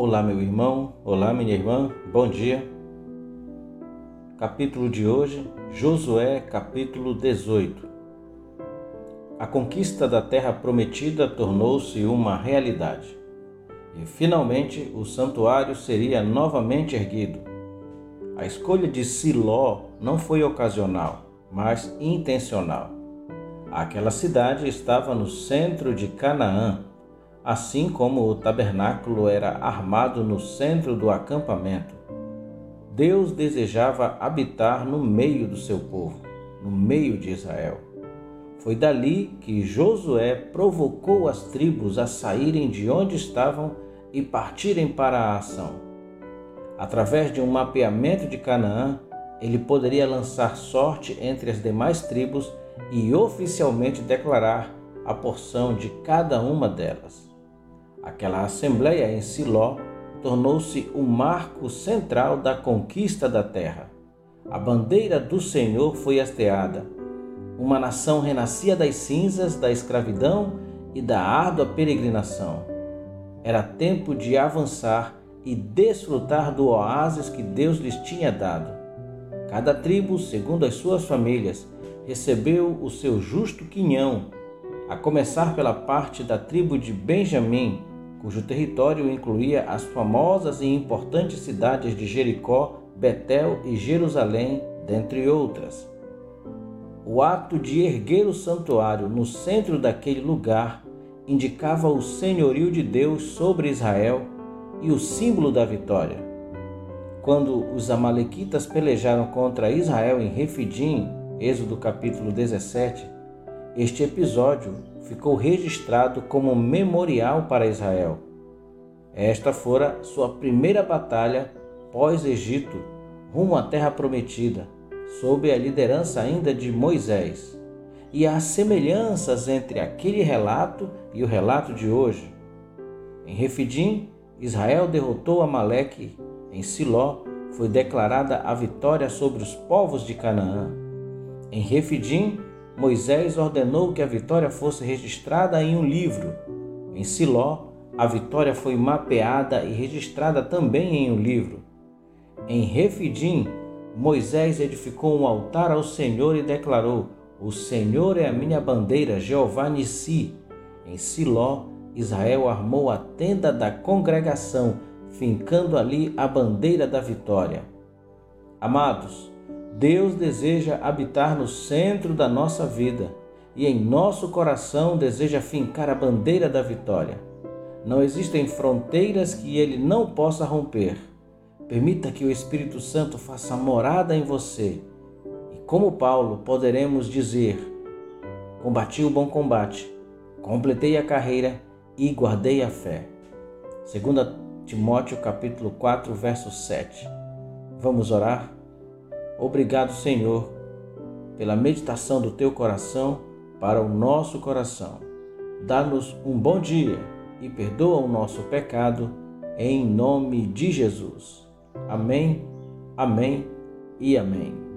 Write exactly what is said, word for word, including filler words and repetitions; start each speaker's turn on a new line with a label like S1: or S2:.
S1: Olá, meu irmão, olá, minha irmã, bom dia. Capítulo de hoje, Josué, capítulo dezoito. A conquista da terra prometida tornou-se uma realidade e, finalmente, o santuário seria novamente erguido. A escolha de Siló não foi ocasional, mas intencional. Aquela cidade estava no centro de Canaã, assim como o tabernáculo era armado no centro do acampamento. Deus desejava habitar no meio do seu povo, no meio de Israel. Foi dali que Josué provocou as tribos a saírem de onde estavam e partirem para a ação. Através de um mapeamento de Canaã, ele poderia lançar sorte entre as demais tribos e oficialmente declarar a porção de cada uma delas. Aquela assembleia em Siló tornou-se o marco central da conquista da terra. A bandeira do Senhor foi hasteada. Uma nação renascia das cinzas da escravidão e da árdua peregrinação. Era tempo de avançar e desfrutar do oásis que Deus lhes tinha dado. Cada tribo, segundo as suas famílias, recebeu o seu justo quinhão, a começar pela parte da tribo de Benjamim, cujo território incluía as famosas e importantes cidades de Jericó, Betel e Jerusalém, dentre outras. O ato de erguer o santuário no centro daquele lugar indicava o senhorio de Deus sobre Israel e o símbolo da vitória. Quando os amalequitas pelejaram contra Israel em Refidim, Êxodo capítulo dezessete, este episódio ficou registrado como memorial para Israel. Esta fora sua primeira batalha pós-Egito, rumo à Terra Prometida, sob a liderança ainda de Moisés. E há semelhanças entre aquele relato e o relato de hoje. Em Refidim, Israel derrotou Amaleque. Em Siló, foi declarada a vitória sobre os povos de Canaã. Em Refidim, Moisés ordenou que a vitória fosse registrada em um livro. Em Siló, a vitória foi mapeada e registrada também em um livro. Em Refidim, Moisés edificou um altar ao Senhor e declarou: "O Senhor é a minha bandeira, Jeová Nissi." Em Siló, Israel armou a tenda da congregação, fincando ali a bandeira da vitória. Amados, Deus deseja habitar no centro da nossa vida e em nosso coração deseja fincar a bandeira da vitória. Não existem fronteiras que Ele não possa romper. Permita que o Espírito Santo faça morada em você. E como Paulo, poderemos dizer: combati o bom combate, completei a carreira e guardei a fé. Segunda Timóteo capítulo quatro, verso sete. Vamos orar? Obrigado, Senhor, pela meditação do Teu coração para o nosso coração. Dá-nos um bom dia e perdoa o nosso pecado, em nome de Jesus. Amém, amém e amém.